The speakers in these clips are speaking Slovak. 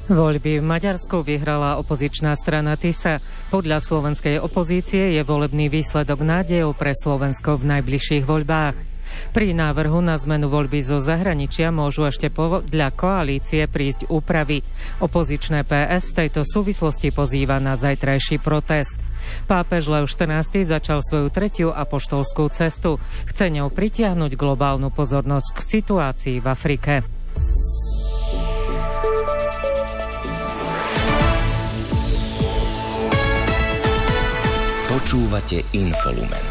Voľby v Maďarsku vyhrala opozičná strana TISA. Podľa slovenskej opozície je volebný výsledok nádejou pre Slovensko v najbližších voľbách. Pri návrhu na zmenu voľby zo zahraničia môžu ešte podľa koalície prísť úpravy. Opozičné PS v tejto súvislosti pozýva na zajtrajší protest. Pápež Lev XIV začal svoju tretiu apoštolskú cestu. Chce ňou pritiahnuť globálnu pozornosť k situácii v Afrike. Počúvate Infolumen.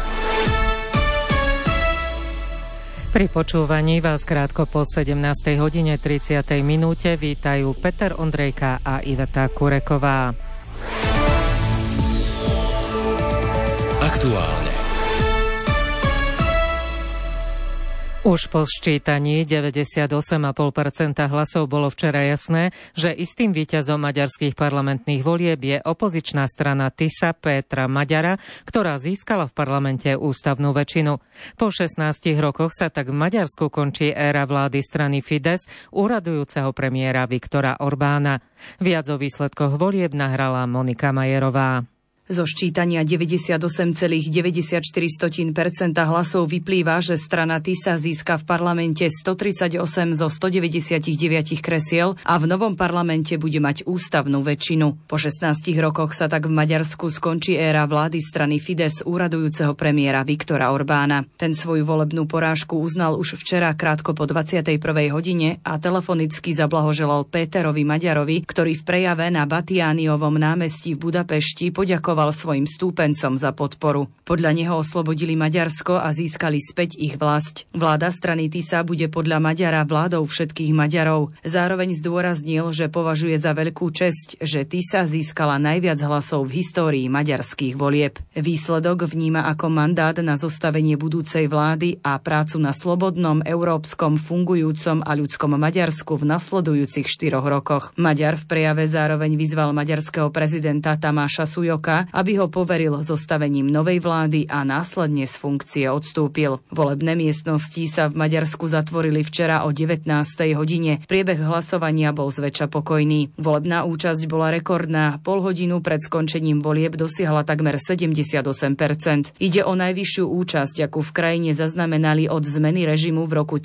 Pri počúvaní vás krátko po 17:30 vítajú Peter Ondrejka a Iveta Kureková. Aktuálne. Už po sčítaní 98,5% hlasov bolo včera jasné, že istým víťazom maďarských parlamentných volieb je opozičná strana TISA Pétra Magyara, ktorá získala v parlamente ústavnú väčšinu. Po 16 rokoch sa tak v Maďarsku končí éra vlády strany Fidesz úradujúceho premiéra Viktora Orbána. Viac o výsledkoch volieb nahrala Monika Majerová. Zo ščítania 98,94% hlasov vyplýva, že strana TISA získa v parlamente 138 zo 199 kresiel a v novom parlamente bude mať ústavnú väčšinu. Po 16 rokoch sa tak v Maďarsku skončí éra vlády strany Fidesz úradujúceho premiéra Viktora Orbána. Ten svoju volebnú porážku uznal už včera krátko po 21. hodine a telefonicky zablahoželal Péterovi Magyarovi, ktorý v prejave na Batiániovom námestí v Budapešti poďakoval svojim stúpencom za podporu. Podľa neho oslobodili Maďarsko a získali späť ich vlasť. Vláda strany TISA bude podľa Magyara vládou všetkých Maďarov. Zároveň zdôraznil, že považuje za veľkú česť, že TISA získala najviac hlasov v histórii maďarských volieb. Výsledok vníma ako mandát na zostavenie budúcej vlády a prácu na slobodnom, európskom, fungujúcom a ľudskom Maďarsku v nasledujúcich 4 rokoch. Maďar v prejave zároveň vyzval maďarského prezidenta Tamáša Sujoka, aby ho poveril zostavením novej vlády a následne z funkcie odstúpil. Volebné miestnosti sa v Maďarsku zatvorili včera o 19. hodine. Priebeh hlasovania bol zväčša pokojný. Volebná účasť bola rekordná. Pol hodinu pred skončením volieb dosiahla takmer 78%. Ide o najvyššiu účasť, akú v krajine zaznamenali od zmeny režimu v roku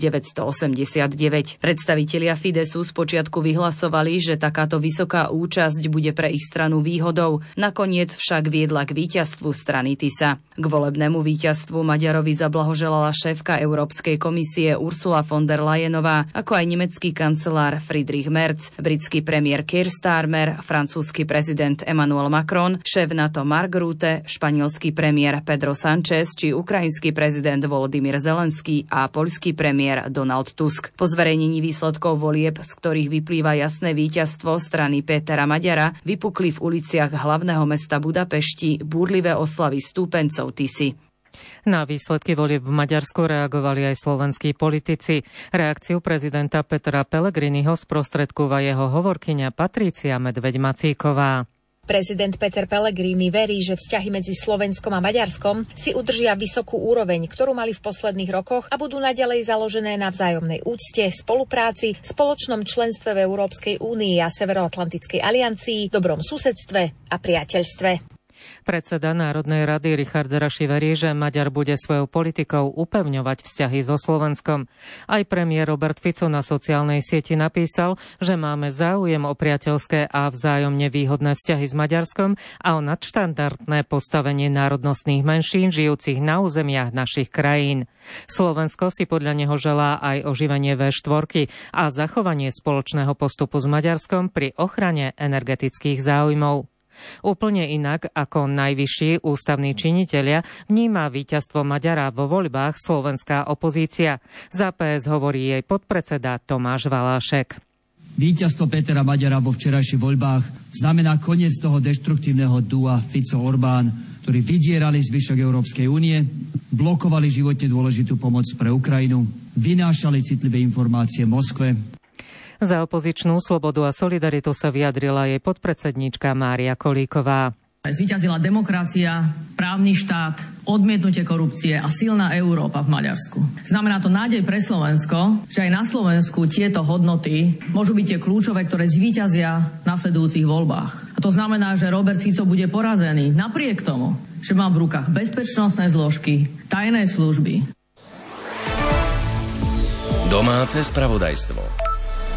1989. Predstavitelia Fidesu spočiatku vyhlasovali, že takáto vysoká účasť bude pre ich stranu výhodou. Nakoniec však viedla k víťazstvu strany TISA. K volebnému víťazstvu Magyarovi zablahoželala šéfka Európskej komisie Ursula von der Leyenová, ako aj nemecký kancelár Friedrich Merz, britský premiér Keir Starmer, francúzsky prezident Emmanuel Macron, šéf NATO Mark Rutte, španielský premiér Pedro Sánchez či ukrajinský prezident Volodymyr Zelenský a poľský premiér Donald Tusk. Po zverejnení výsledkov volieb, z ktorých vyplýva jasné víťazstvo strany Pétera Magyara, vypukli v uliciach hlavného mesta Budapešti búrlivé oslavy stúpencov TISY. Na výsledky volieb v Maďarsku reagovali aj slovenskí politici. Reakciu prezidenta Petra Pellegriniho sprostredkúva jeho hovorkyňa Patrícia Medveď-Macíková. Prezident Peter Pellegrini verí, že vzťahy medzi Slovenskom a Maďarskom si udržia vysokú úroveň, ktorú mali v posledných rokoch a budú naďalej založené na vzájomnej úcte, spolupráci, spoločnom členstve v Európskej únii a Severoatlantickej aliancii, dobrom susedstve a priateľstve. Predseda Národnej rady Richard Raši verí, že Maďar bude svojou politikou upevňovať vzťahy so Slovenskom. Aj premiér Robert Fico na sociálnej sieti napísal, že máme záujem o priateľské a vzájomne výhodné vzťahy s Maďarskom a o nadštandardné postavenie národnostných menšín žijúcich na územiach našich krajín. Slovensko si podľa neho želá aj oživenie V4 a zachovanie spoločného postupu s Maďarskom pri ochrane energetických záujmov. Úplne inak ako najvyšší ústavní činitelia vníma víťazstvo Magyara vo voľbách slovenská opozícia. Za PS hovorí jej podpredseda Tomáš Valášek. Víťazstvo Pétera Magyara vo včerajších voľbách znamená koniec toho deštruktívneho dua Fico-Orbán, ktorí vydierali zvyšok Európskej únie, blokovali životne dôležitú pomoc pre Ukrajinu, vynášali citlivé informácie Moskve. Za opozičnú Slobodu a solidaritu sa vyjadrila jej podpredsedníčka Mária Kolíková. Zvíťazila demokracia, právny štát, odmietnutie korupcie a silná Európa v Maďarsku. Znamená to nádej pre Slovensko, že aj na Slovensku tieto hodnoty môžu byť tie kľúčové, ktoré zvíťazia v nasledujúcich voľbách. A to znamená, že Robert Fico bude porazený napriek tomu, že mám v rukách bezpečnostné zložky, tajné služby. Domáce spravodajstvo.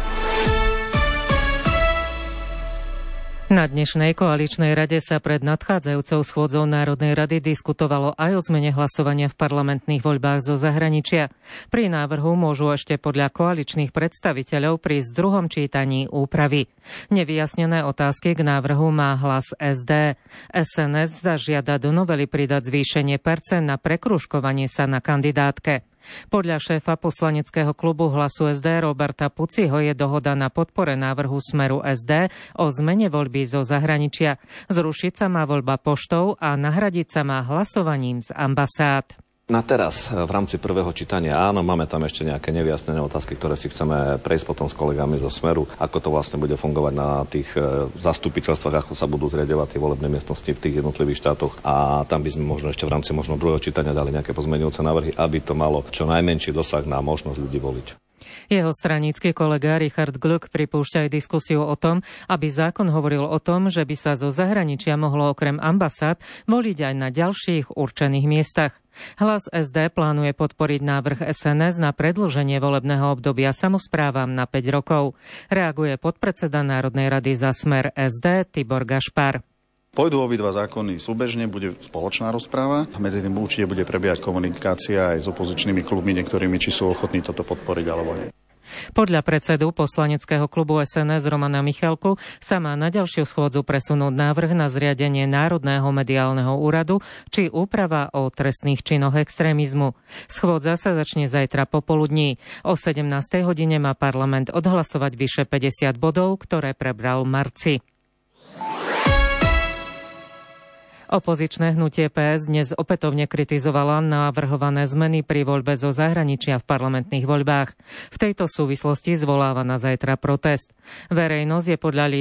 Na dnešnej koaličnej rade sa pred nadchádzajúcou schôdzou Národnej rady diskutovalo aj o zmene hlasovania v parlamentných voľbách zo zahraničia. Pri návrhu môžu ešte podľa koaličných predstaviteľov prísť v druhom čítaní úpravy. Nevyjasnené otázky k návrhu má Hlas SD. SNS zažiada do novely pridať zvýšenie percent na prekružkovanie sa na kandidátke. Podľa šéfa poslaneckého klubu Hlasu SD Roberta Puciho je dohoda na podpore návrhu Smeru SD o zmene voľby zo zahraničia. Zrušiť sa má voľba poštou a nahradiť sa má hlasovaním z ambasád. Na teraz, v rámci prvého čítania, áno, máme tam ešte nejaké nevyjasnené otázky, ktoré si chceme prejsť potom s kolegami zo Smeru, ako to vlastne bude fungovať na tých zastupiteľstvách, ako sa budú zriaďovať tie volebné miestnosti v tých jednotlivých štátoch. A tam by sme možno ešte v rámci druhého čítania dali nejaké pozmeňujúce návrhy, aby to malo čo najmenší dosah na možnosť ľudí voliť. Jeho stranický kolega Richard Gluck pripúšťa aj diskusiu o tom, aby zákon hovoril o tom, že by sa zo zahraničia mohlo okrem ambasád voliť aj na ďalších určených miestach. Hlas SD plánuje podporiť návrh SNS na predĺženie volebného obdobia samosprávam na 5 rokov. Reaguje podpredseda Národnej rady za Smer SD Tibor Gašpar. Pôjdu obidva zákony súbežne, bude spoločná rozpráva. Medzi tým určite bude prebiehať komunikácia aj s opozičnými klubmi niektorými, či sú ochotní toto podporiť alebo nie. Podľa predsedu poslaneckého klubu SNS Romana Michalku sa má na ďalšiu schôdzu presunúť návrh na zriadenie Národného mediálneho úradu či úprava o trestných činoch extrémizmu. Schôdza sa začne zajtra popoludní. O 17. hodine má parlament odhlasovať vyše 50 bodov, ktoré prebral Marci. Opozičné hnutie PS dnes opätovne kritizovala navrhované zmeny pri voľbe zo zahraničia v parlamentných voľbách. V tejto súvislosti zvoláva na zajtra protest. Verejnosti je podľa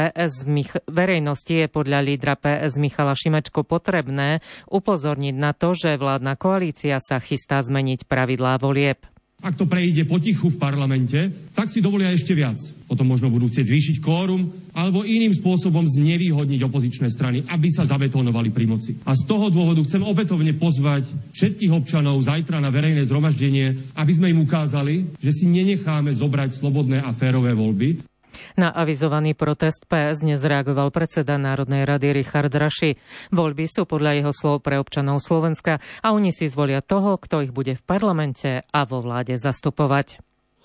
lídra PS Michala Šimečku potrebné upozorniť na to, že vládna koalícia sa chystá zmeniť pravidlá volieb. Ak to prejde potichu v parlamente, tak si dovolia ešte viac. Potom možno budú chcieť zvýšiť kvórum alebo iným spôsobom znevýhodniť opozičné strany, aby sa zabetonovali pri moci. A z toho dôvodu chcem opätovne pozvať všetkých občanov zajtra na verejné zhromaždenie, aby sme im ukázali, že si nenecháme zobrať slobodné a férové voľby. Na avizovaný protest PS dnes reagoval predseda Národnej rady Richard Raši. Voľby sú podľa jeho slov pre občanov Slovenska a oni si zvolia toho, kto ich bude v parlamente a vo vláde zastupovať.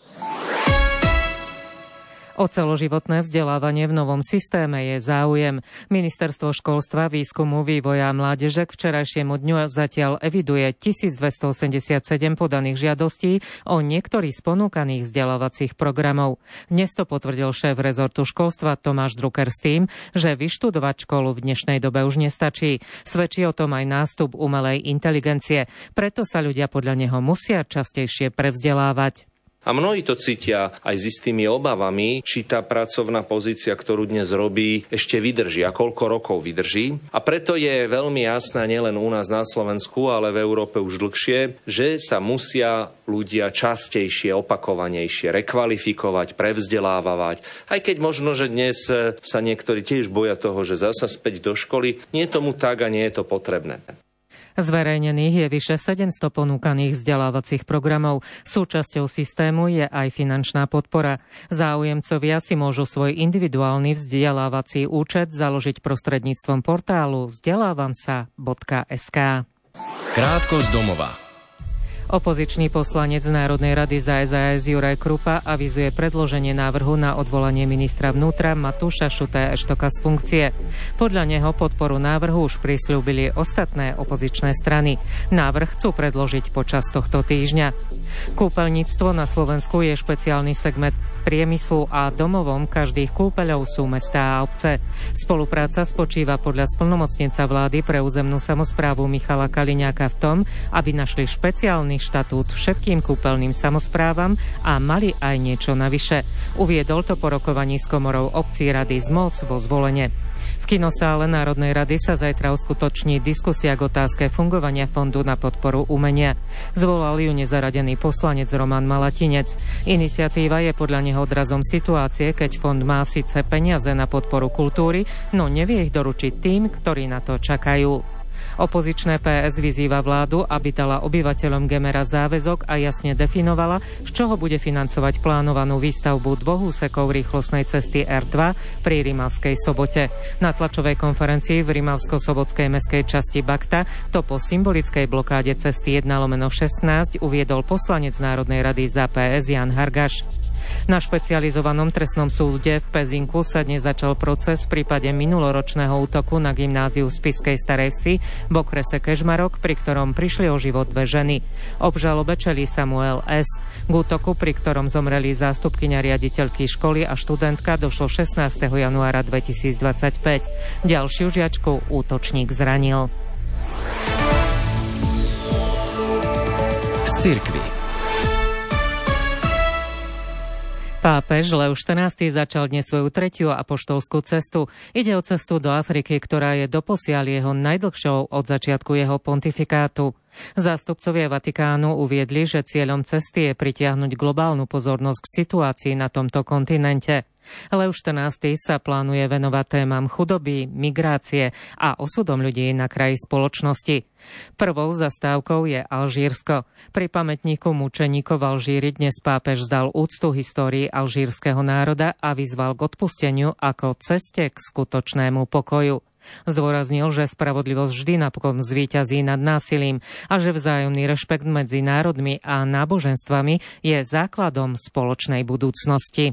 O celoživotné vzdelávanie v novom systéme je záujem. Ministerstvo školstva, výskumu, vývoja a mládeže k včerajšiemu dňu zatiaľ eviduje 1287 podaných žiadostí o niektorých z ponúkaných vzdelávacích programov. Dnes to potvrdil šéf rezortu školstva Tomáš Drucker s tým, že vyštudovať školu v dnešnej dobe už nestačí. Svedčí o tom aj nástup umelej inteligencie. Preto sa ľudia podľa neho musia častejšie prevzdelávať. A mnohí to cítia aj s istými obavami, či tá pracovná pozícia, ktorú dnes robí, ešte vydrží a koľko rokov vydrží. A preto je veľmi jasné nielen u nás na Slovensku, ale v Európe už dlhšie, že sa musia ľudia častejšie, opakovanejšie rekvalifikovať, prevzdelávať. Aj keď možno, že dnes sa niektorí tiež boja toho, že zasa späť do školy, nie je tomu tak a nie je to potrebné. Zverejnených je vyše 700 ponúkaných vzdelávacích programov. Súčasťou systému je aj finančná podpora. Záujemcovia si môžu svoj individuálny vzdelávací účet založiť prostredníctvom portálu vzdelávam.sk. Krátko z domova. Opozičný poslanec Národnej rady za SAS Juraj Krupa avizuje predloženie návrhu na odvolanie ministra vnútra Matúša Šuté Eštoka z funkcie. Podľa neho podporu návrhu už prisľúbili ostatné opozičné strany. Návrh chcú predložiť počas tohto týždňa. Kúpeľníctvo na Slovensku je špeciálny segment priemyslu a domovom každých kúpeľov sú mestá a obce. Spolupráca spočíva podľa splnomocnenca vlády pre územnú samosprávu Michala Kaliňáka v tom, aby našli špeciálny štatút všetkým kúpeľným samosprávam a mali aj niečo navyše. Uviedol to po rokovaní s komorou obcí rady ZMOS vo Zvolene. V kinosále Národnej rady sa zajtra uskutoční diskusia k otázke fungovania Fondu na podporu umenia. Zvolal ju nezaradený poslanec Roman Malatinec. Iniciatíva je podľa neho odrazom situácie, keď fond má síce peniaze na podporu kultúry, no nevie ich doručiť tým, ktorí na to čakajú. Opozičné PS vyzýva vládu, aby dala obyvateľom Gemera záväzok a jasne definovala, z čoho bude financovať plánovanú výstavbu 2 úsekov rýchlostnej cesty R2 pri Rimavskej Sobote. Na tlačovej konferencii v Rimavsko-Sobotskej mestskej časti Bakta to po symbolickej blokáde cesty 1/16 uviedol poslanec Národnej rady za PS Jan Hargaš. Na špecializovanom trestnom súde v Pezinku sa dnes začal proces v prípade minuloročného útoku na gymnáziu v Spišskej Starej Vsi v okrese Kežmarok, pri ktorom prišli o život 2 ženy. Obžalobe čelí Samuel S. K útoku, pri ktorom zomreli zástupkyňa riaditeľky školy a študentka, došlo 16. januára 2025. Ďalšiu žiačku útočník zranil. Z cirkvi. Pápež Leo XIV začal dnes svoju 3. apoštolskú cestu. Ide o cestu do Afriky, ktorá je doposiaľ jeho najdlhšou od začiatku jeho pontifikátu. Zástupcovia Vatikánu uviedli, že cieľom cesty je pritiahnuť globálnu pozornosť k situácii na tomto kontinente. Leo XIV sa plánuje venovať témam chudoby, migrácie a osudom ľudí na kraji spoločnosti. Prvou zastávkou je Alžírsko. Pri pamätníku mučeníkov v Alžíri dnes pápež vzdal úctu histórii alžírskeho národa a vyzval k odpusteniu ako ceste k skutočnému pokoju. Zdôraznil, že spravodlivosť vždy napokon zvíťazí nad násilím a že vzájomný rešpekt medzi národmi a náboženstvami je základom spoločnej budúcnosti.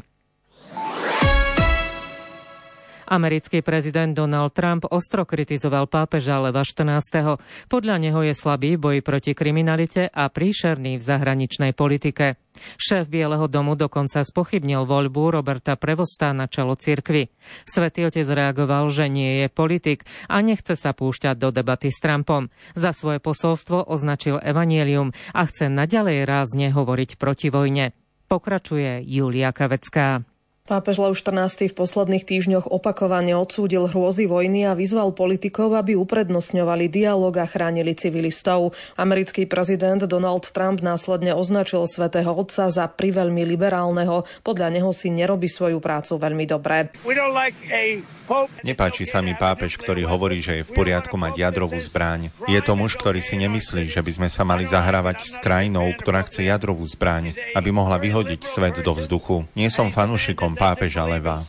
Americký prezident Donald Trump ostro kritizoval pápeža Leva XIV. Podľa neho je slabý v boji proti kriminalite a príšerný v zahraničnej politike. Šéf Bieleho domu dokonca spochybnil voľbu Roberta Prevosta na čelo cirkvi. Svätý otec reagoval, že nie je politik a nechce sa púšťať do debaty s Trumpom. Za svoje posolstvo označil evanjelium a chce naďalej rázne hovoriť proti vojne. Pokračuje Julia Kavecká. Pápež Leo XIV v posledných týždňoch opakovane odsúdil hrôzy vojny a vyzval politikov, aby uprednostňovali dialóg a chránili civilistov. Americký prezident Donald Trump následne označil svätého otca za priveľmi liberálneho. Podľa neho si nerobí svoju prácu veľmi dobre. Nepáči sa mi pápež, ktorý hovorí, že je v poriadku mať jadrovú zbraň. Je to muž, ktorý si nemyslí, že by sme sa mali zahrávať s krajinou, ktorá chce jadrovú zbraň, aby mohla vyhodiť svet do vzduchu. Nie som fanúšikom pápeža Leva.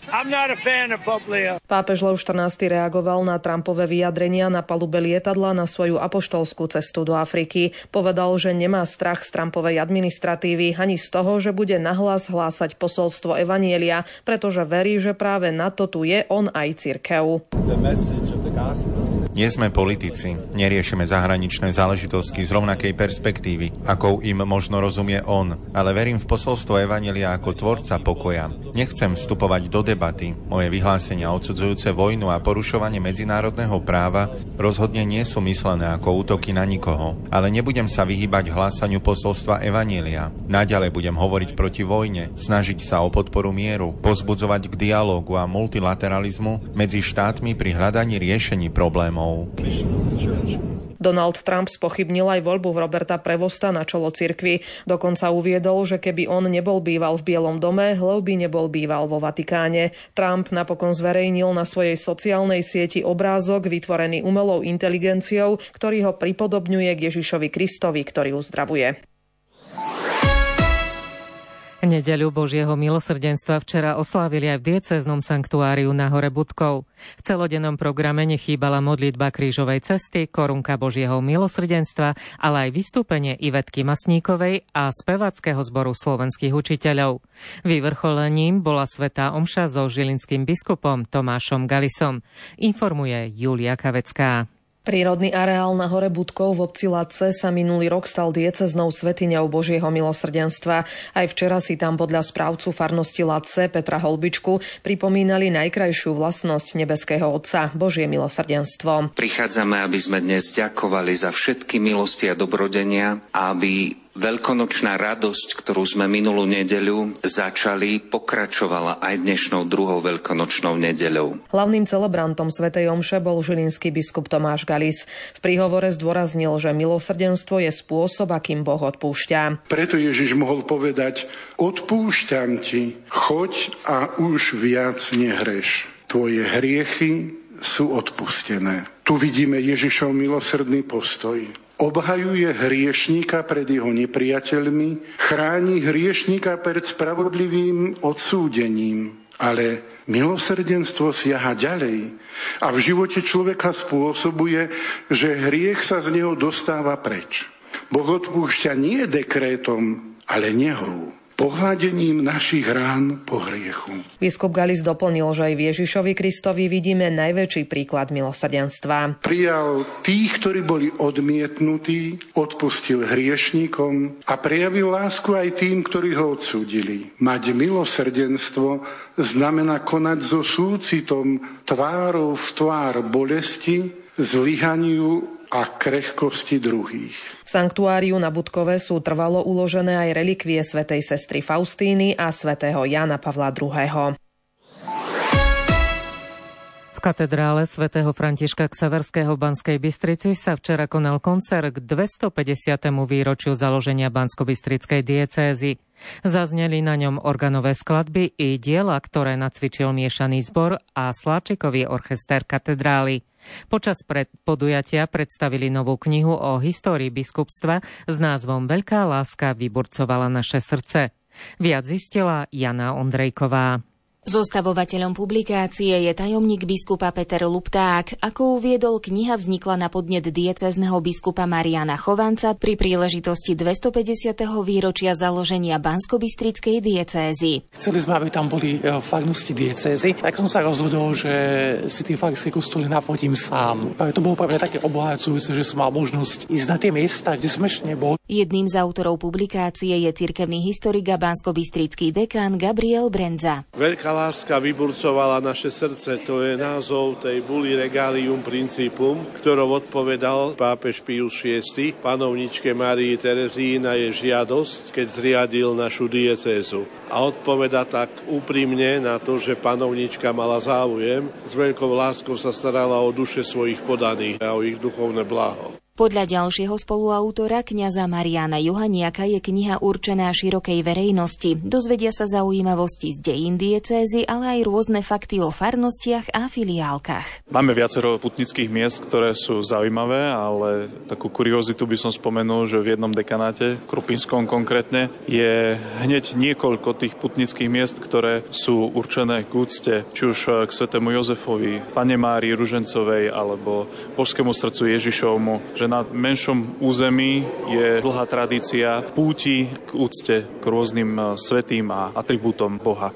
Pápež Leo XIV reagoval na Trumpové vyjadrenia na palube lietadla na svoju apoštolskú cestu do Afriky. Povedal, že nemá strach z Trumpovej administratívy ani z toho, že bude nahlas hlásať posolstvo evanjelia, pretože verí, že práve na to tu je on aj cirkev. Nie sme politici, neriešime zahraničné záležitosti z rovnakej perspektívy, akou im možno rozumie on, ale verím v posolstvo evanjelia ako tvorca pokoja. Nechcem vstupovať do debaty. Moje vyhlásenia odsudzujúce vojnu a porušovanie medzinárodného práva rozhodne nie sú myslené ako útoky na nikoho, ale nebudem sa vyhýbať hlásaniu posolstva evanjelia. Naďalej budem hovoriť proti vojne, snažiť sa o podporu mieru, pozbudzovať k dialógu a multilateralizmu medzi štátmi pri hľadaní riešení problémov. Donald Trump spochybnil aj voľbu Roberta Prevosta na čelo cirkvi. Dokonca uviedol, že keby on nebol býval v Bielom dome, Lev by nebol býval vo Vatikáne. Trump napokon zverejnil na svojej sociálnej sieti obrázok vytvorený umelou inteligenciou, ktorý ho pripodobňuje k Ježišovi Kristovi, ktorý uzdravuje. Nedeľu Božieho milosrdenstva včera oslávili aj v diecéznom sanktuáriu na hore Budkov. V celodennom programe nechýbala modlitba krížovej cesty, korunka Božieho milosrdenstva, ale aj vystúpenie Ivetky Masníkovej a speváckeho zboru slovenských učiteľov. Vyvrcholením bola svätá omša so žilinským biskupom Tomášom Galisom. Informuje Julia Kavecká. Prírodný areál na hore Budkov v obci Latce sa minulý rok stal diecéznou svätyňou Božieho milosrdenstva. Aj včera si tam podľa správcu farnosti Latce Petra Holbičku pripomínali najkrajšiu vlastnosť nebeského Otca, Božie milosrdenstvo. Prichádzame, aby sme dnes ďakovali za všetky milosti a dobrodenia a aby Veľkonočná radosť, ktorú sme minulú nedeľu začali, pokračovala aj dnešnou druhou veľkonočnou nedeľou. Hlavným celebrantom svätej omše bol žilinský biskup Tomáš Galis. V príhovore zdôraznil, že milosrdenstvo je spôsob, akým Boh odpúšťa. Preto Ježiš mohol povedať: odpúšťam ti, choď a už viac nehreš. Tvoje hriechy sú odpustené. Tu vidíme Ježišov milosrdný postoj. Obhajuje hriešníka pred jeho nepriateľmi, chráni hriešníka pred spravodlivým odsúdením. Ale milosrdenstvo siaha ďalej a v živote človeka spôsobuje, že hriech sa z neho dostáva preč. Boh odpúšťa nie dekrétom, ale nehou, pohľadením našich rán po hriechu. Biskup Galis doplnil, že aj v Ježišovi Kristovi vidíme najväčší príklad milosrdenstva. Prijal tých, ktorí boli odmietnutí, odpustil hriešníkom a prejavil lásku aj tým, ktorí ho odsúdili. Mať milosrdenstvo znamená konať so súcitom tvárou v tvár bolesti, zlyhaniu a krehkosti druhých. V sanktuáriu na Budkove sú trvalo uložené aj relikvie svätej sestry Faustíny a svätého Jána Pavla II. V katedrále svätého Františka Xaverského v Banskej Bystrici sa včera konal koncert k 250. výročiu založenia Banskobystrickej diecézy. Zazneli na ňom organové skladby i diela, ktoré nacvičil miešaný zbor a Sláčikový orchester katedrály. Počas podujatia predstavili novú knihu o histórii biskupstva s názvom Veľká láska vyburcovala naše srdce. Viac zistila Jana Ondrejková. Zostavovateľom publikácie je tajomník biskupa Peter Lupták. Ako uviedol, kniha vznikla na podnet diecézneho biskupa Mariana Chovanca pri príležitosti 250. výročia založenia Banskobystrickej diecézy. Chceli sme, aby tam boli farnosti diecézy, tak som sa rozhodol, že si tie farské kostoly navodím sám. To bolo pre mňa také obohacujúce, že som mal možnosť ísť na tie miesta, kde som ešte nebol. Jedným z autorov publikácie je cirkevný historik a banskobystrický dekán Gabriel Brendza. Veľká láska vyburcovala naše srdce, to je názov tej buly Regalium Principum, ktorou odpovedal pápež Pius VI panovničke Márii Terezii na jej žiadosť, keď zriadil našu diecézu. A odpoveda tak úprimne na to, že panovnička mala záujem, s veľkou láskou sa starala o duše svojich podaných a o ich duchovné blaho. Podľa ďalšieho spoluautora, kňaza Mariána Johaniaka, je kniha určená širokej verejnosti. Dozvedia sa zaujímavosti z dejín diecézy, ale aj rôzne fakty o farnostiach a filiálkach. Máme viacero putnických miest, ktoré sú zaujímavé, ale takú kuriozitu by som spomenul, že v jednom dekanáte, Krupinskom konkrétne, je hneď niekoľko tých putnických miest, ktoré sú určené k úcte, či už k svätému Jozefovi, Panne Márii Ružencovej alebo Božskému srdcu Ježišovmu, že na menšom území je dlhá tradícia púti k úcte k rôznym svätým a atribútom Boha.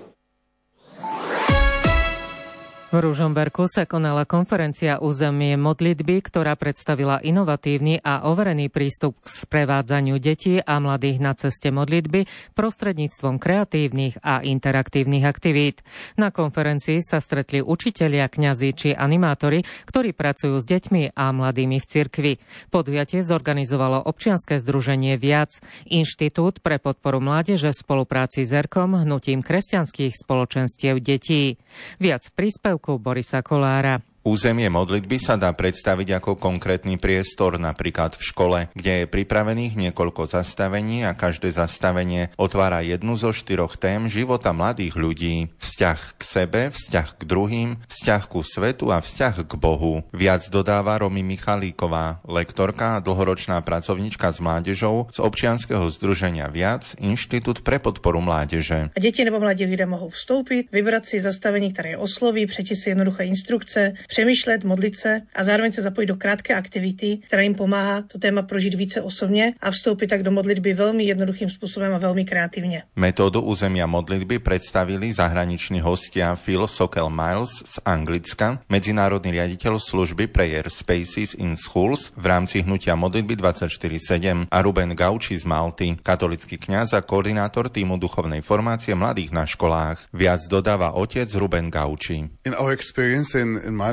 V Ružomberku sa konala konferencia Územie modlitby, ktorá predstavila inovatívny a overený prístup k sprevádzaniu detí a mladých na ceste modlitby prostredníctvom kreatívnych a interaktívnych aktivít. Na konferencii sa stretli učitelia, kňazi či animátori, ktorí pracujú s deťmi a mladými v cirkvi. Podujatie zorganizovalo občianske združenie Viac, Inštitút pre podporu mládeže v spolupráci s ERKom, hnutím kresťanských spoločenstiev detí. Viac v príspevku Borisa Kolára. Územie modlitby sa dá predstaviť ako konkrétny priestor, napríklad v škole, kde je pripravených niekoľko zastavení a každé zastavenie otvára jednu zo 4 tém života mladých ľudí. Vzťah k sebe, vzťah k druhým, vzťah ku svetu a vzťah k Bohu. Viac dodáva Romy Michalíková, lektorka a dlhoročná pracovníčka s mládežou z občianskeho združenia Viac, Inštitút pre podporu mládeže. A deti nebo mladí lidé mohou vstoupit, vybrať si zastavení, ktoré je osloví, prečítať si jednoduché instrukce, přemýšlet, modlit se a zároveň se zapojit do krátké aktivity, která jim pomáhá to téma prožít více osobně a vstoupit tak do modlitby velmi jednoduchým způsobem a velmi kreativně. Metódu územia modlitby predstavili zahraniční hostia Phil Sokel-Miles z Anglicka, medzinárodný riaditeľ služby Prayer Spaces in Schools v rámci hnutia modlitby 24/7 a Ruben Gauči z Malty, katolický kňaz a koordinátor týmu duchovnej formácie mladých na školách. Viac dodáva otec Ruben Gauči. In our experience in Malta,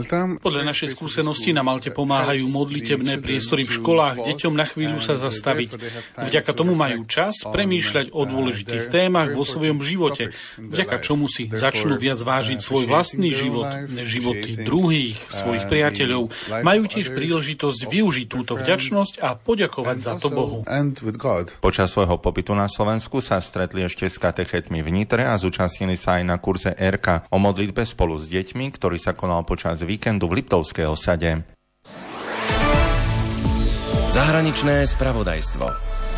Podľa našej skúsenosti na Malte pomáhajú modlitebné priestory v školách deťom na chvíľu sa zastaviť. Vďaka tomu majú čas premýšľať o dôležitých témach vo svojom živote, vďaka čomu si začnú viac vážiť svoj vlastný život, životy druhých, svojich priateľov. Majú tiež príležitosť využiť túto vďačnosť a poďakovať za to Bohu. Počas svojho pobytu na Slovensku sa stretli ešte s katechetmi v Nitre a zúčastnili sa aj na kurze RK o modlitbe spolu s deťmi, ktorý sa konal počas víkendu v Liptovskej osade. Zahraničné spravodajstvo.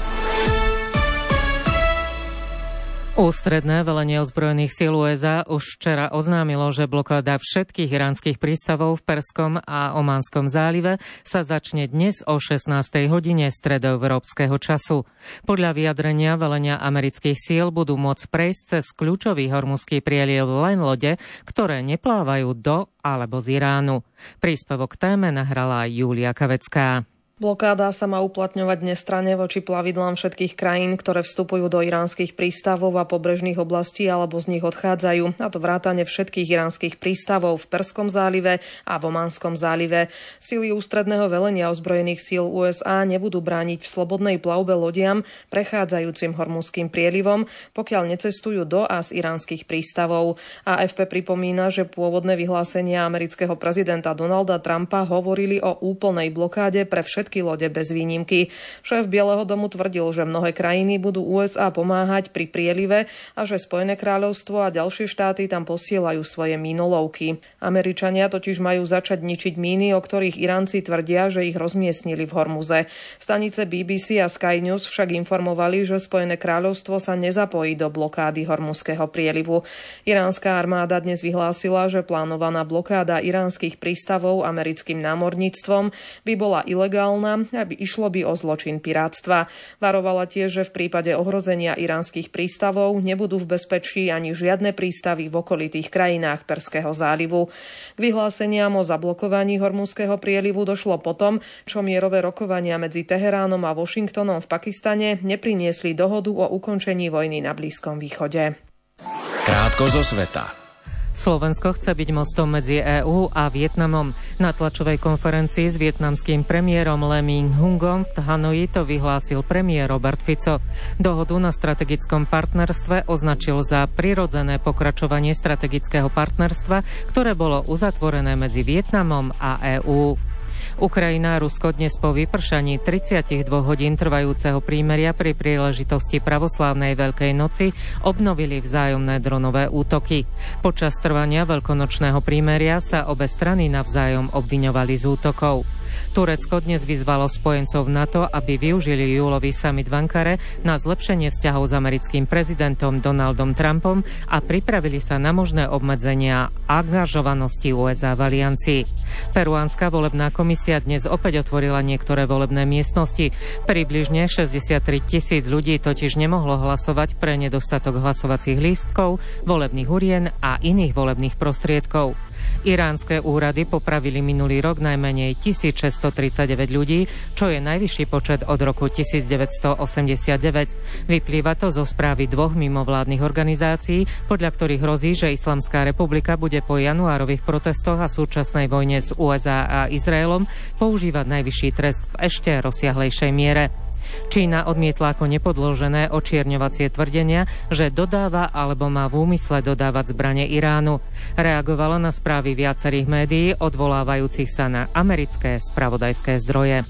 Ústredné velenie ozbrojených síl USA už včera oznámilo, že blokáda všetkých iránskych prístavov v Perskom a Omanskom zálive sa začne dnes o 16. hodine stredoeurópskeho času. Podľa vyjadrenia velenia amerických síl budú môcť prejsť cez kľúčový hormuzský prieliv len lode, ktoré neplávajú do alebo z Iránu. Príspevok k téme nahrala Júlia Kavecká. Blokáda sa má uplatňovať nestranne voči plavidlám všetkých krajín, ktoré vstupujú do iránskych prístavov a pobrežných oblastí alebo z nich odchádzajú, a to vrátane všetkých iránskych prístavov v Perskom zálive a v Omanskom zálive. Sily ústredného velenia ozbrojených síl USA nebudú brániť v slobodnej plavbe lodiam prechádzajúcim hormuzským prielivom, pokiaľ necestujú do a z iránskych prístavov. AFP pripomína, že pôvodné vyhlásenia amerického prezidenta Donalda Trumpa hovorili o úplnej blokáde pre všetky lode bez výnimky. Šéf Bieleho domu tvrdil, že mnohé krajiny budú USA pomáhať pri prielive a že Spojené kráľovstvo a ďalšie štáty tam posielajú svoje mínolovky. Američania totiž majú začať ničiť míny, o ktorých Iránci tvrdia, že ich rozmiestnili v Hormuze. Stanice BBC a Sky News však informovali, že Spojené kráľovstvo sa nezapojí do blokády Hormuzského prielivu. Iránska armáda dnes vyhlásila, že plánovaná blokáda iránskych prístavov americkým námorníctvom by bola ilegálna, aby išlo by o zločin pirátstva. Varovala tiež, že v prípade ohrozenia iránskych prístavov nebudú v bezpečí ani žiadne prístavy v okolitých krajinách Perského zálivu. K vyhláseniam o zablokovaní Hormuzského prielivu došlo potom, čo mierové rokovania medzi Teheránom a Washingtonom v Pakistane nepriniesli dohodu o ukončení vojny na Blízkom východe. Krátko zo sveta. Slovensko chce byť mostom medzi EÚ a Vietnamom. Na tlačovej konferencii s vietnamským premiérom Lee Minh-hungom v Hanoji to vyhlásil premiér Robert Fico. Dohodu na strategickom partnerstve označil za prirodzené pokračovanie strategického partnerstva, ktoré bolo uzatvorené medzi Vietnamom a EÚ. Ukrajina a Rusko dnes po vypršaní 32 hodín trvajúceho prímeria pri príležitosti pravoslávnej Veľkej noci obnovili vzájomné dronové útoky. Počas trvania veľkonočného prímeria sa obe strany navzájom obviňovali z útokov. Turecko dnes vyzvalo spojencov NATO, aby využili júlový summit v Ankare na zlepšenie vzťahov s americkým prezidentom Donaldom Trumpom a pripravili sa na možné obmedzenia angažovanosti USA v aliancii. Peruánska volebná komisia dnes opäť otvorila niektoré volebné miestnosti. Približne 63 000 ľudí totiž nemohlo hlasovať pre nedostatok hlasovacích lístkov, volebných urien a iných volebných prostriedkov. Iránske úrady popravili minulý rok najmenej 1639 ľudí, čo je najvyšší počet od roku 1989. Vyplýva to zo správy dvoch mimovládnych organizácií, podľa ktorých hrozí, že Islamská republika bude po januárových protestoch a súčasnej vojne s USA a Izraelom používať najvyšší trest v ešte rozsiahlejšej miere. Čína odmietla ako nepodložené očierňovacie tvrdenia, že dodáva alebo má v úmysle dodávať zbrane Iránu. Reagovala na správy viacerých médií, odvolávajúcich sa na americké spravodajské zdroje.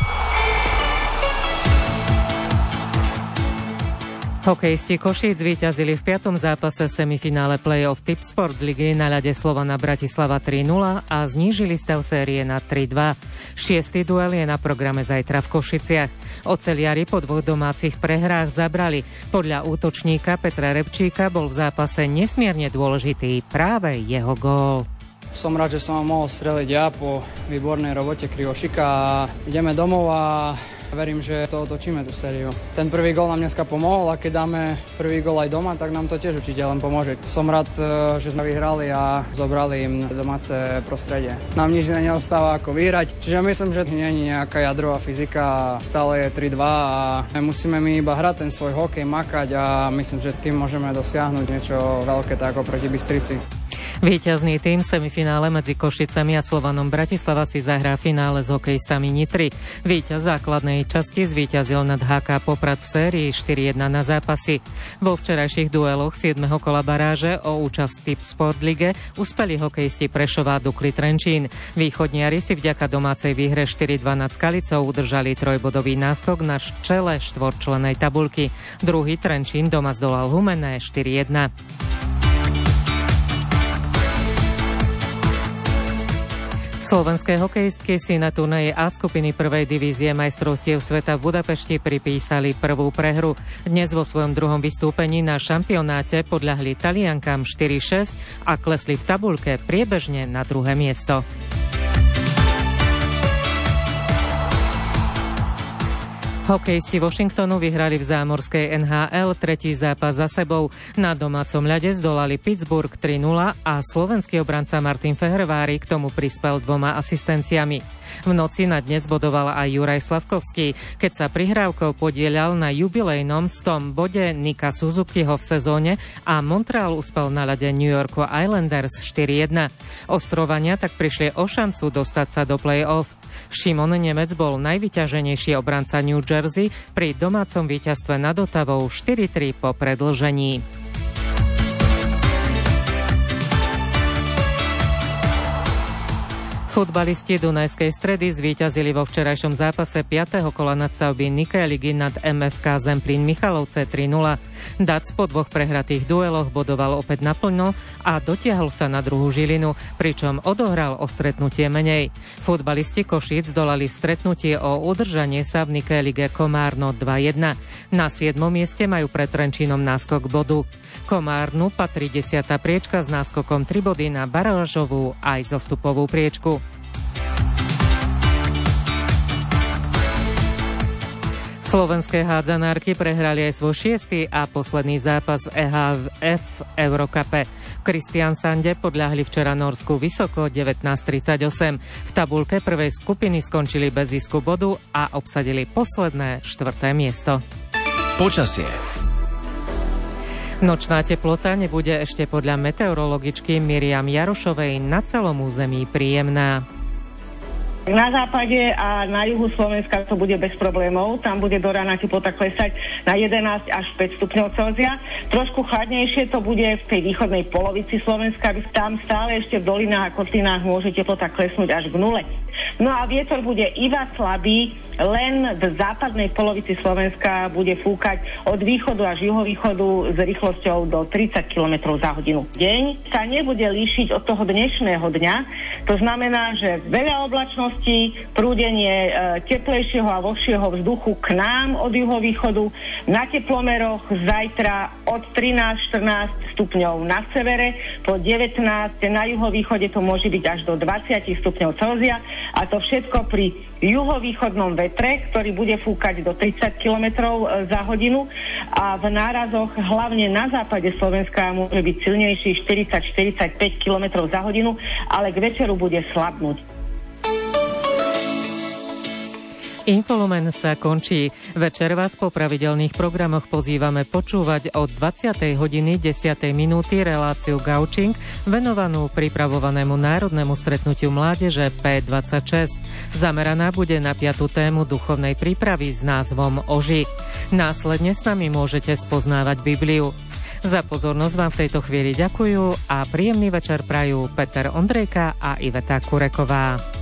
Hokejisti Košíc zvíťazili v 5. zápase semifinále play-off Tipsport ligy na ľade Slovana Bratislava 3-0 a znížili stav série na 3-2. 6. duel je na programe zajtra v Košiciach. Oceliari po dvoch domácich prehrách zabrali. Podľa útočníka Petra Repčíka bol v zápase nesmierne dôležitý práve jeho gól. Som rád, že som mohol streliť ja po výbornej robote Krivošika a ideme domov a verím, že to otočíme tú sériu. Ten prvý gól nám dneska pomohol a keď dáme prvý gól aj doma, tak nám to tiež určite len pomôže. Som rád, že sme vyhrali a zobrali im domáce prostredie. Nám nič neostáva ako vyhrať, čiže myslím, že nie je nejaká jadrová fyzika, stále je 3-2 a musíme my iba hrať ten svoj hokej, makať a myslím, že tým môžeme dosiahnuť niečo veľké tak ako proti Bystrici. Víťazný tým semifinále medzi Košicami a Slovanom Bratislava si zahrá finále s hokejistami Nitry. Víťaz základnej časti zvíťazil nad HK Poprad v sérii 4-1 na zápasy. Vo včerajších dueloch 7. kola baráže o účasť v Sport Lige uspeli hokejisti Prešova a Dukly Trenčín. Východniari si vďaka domácej výhre 4-2 nad Skalicou udržali trojbodový náskok na čele štvorčlennej tabuľky. Druhý Trenčín doma zdolal Humenné 4-1. Slovenské hokejistky si na turnaji A skupiny prvej divízie majstrovstiev sveta v Budapešti pripísali prvú prehru. Dnes vo svojom druhom vystúpení na šampionáte podľahli Taliankám 4-6 a klesli v tabuľke priebežne na druhé miesto. Hokejisti Washingtonu vyhrali v zámorskej NHL tretí zápas za sebou. Na domácom ľade zdolali Pittsburgh 3-0 a slovenský obranca Martin Fehervári k tomu prispel 2 asistenciami. V noci na dnes bodoval aj Juraj Slavkovský, keď sa prihrávkou podieľal na jubilejnom 100. bode Nika Suzukiho v sezóne a Montreal uspel na ľade New Yorku Islanders 4-1. Ostrovania tak prišli o šancu dostať sa do play-off. Šimon Nemec bol najvyťaženejší obranca New Jersey pri domácom víťazstve nad Ottawou 4-3 po predĺžení. Futbalisti Dunajskej Stredy zvíťazili vo včerajšom zápase 5. kola nadstavby Nike ligy nad MFK Zemplín Michalovce 3-0. Dac po 2 prehratých dueloch bodoval opäť naplno a dotiahol sa na druhú žilinu, pričom odohral o stretnutie menej. Futbalisti Košíc dolali v stretnutí o udržanie sa v Nike lige Komárno 2-1. Na 7. mieste majú pred Trenčínom náskok bodu. Komárnu patrí 10. priečka s náskokom 3 body na barážovú aj zostupovú priečku. Slovenské hádzanárky prehrali aj svoj 6. a posledný zápas EHF v Eurocupe. V Kristiansande podľahli včera Norsku Vysoko 19:38. V tabuľke prvej skupiny skončili bez zisku bodu a obsadili posledné 4. miesto. Počasie. Nočná teplota nebude ešte podľa meteorologičky Miriam Jarošovej na celom území príjemná. Na západe a na juhu Slovenska to bude bez problémov. Tam bude do rána teplota klesať na 11 až 5 stupňov Celzia. Trošku chladnejšie to bude v tej východnej polovici Slovenska. Tam stále ešte v dolinách a kotlinách môže teplota klesnúť až k 0. No a vietor bude iba slabý, len v západnej polovici Slovenska bude fúkať od východu až juhovýchodu s rýchlosťou do 30 km za hodinu. Deň sa nebude líšiť od toho dnešného dňa. To znamená, že veľa oblačností, prúdenie teplejšieho a vlhšieho vzduchu k nám od juhovýchodu. Na teplomeroch zajtra od 13-14 stupňov na severe, po 19 na juhovýchode to môže byť až do 20 stupňov Celzia a to všetko pri juhovýchodnom vetre, ktorý bude fúkať do 30 km za hodinu a v nárazoch hlavne na západe Slovenska môže byť silnejší 40-45 km za hodinu, ale k večeru bude slabnúť. Infolumen sa končí. Večer vás po pravidelných programoch pozývame počúvať od 20. hodiny 10. minúty reláciu Gaučing venovanú pripravovanému národnému stretnutiu mládeže P26. Zameraná bude na 5. tému duchovnej prípravy s názvom Oži. Následne s nami môžete spoznávať Bibliu. Za pozornosť vám v tejto chvíli ďakujú a príjemný večer prajú Peter Ondrejka a Iveta Kureková.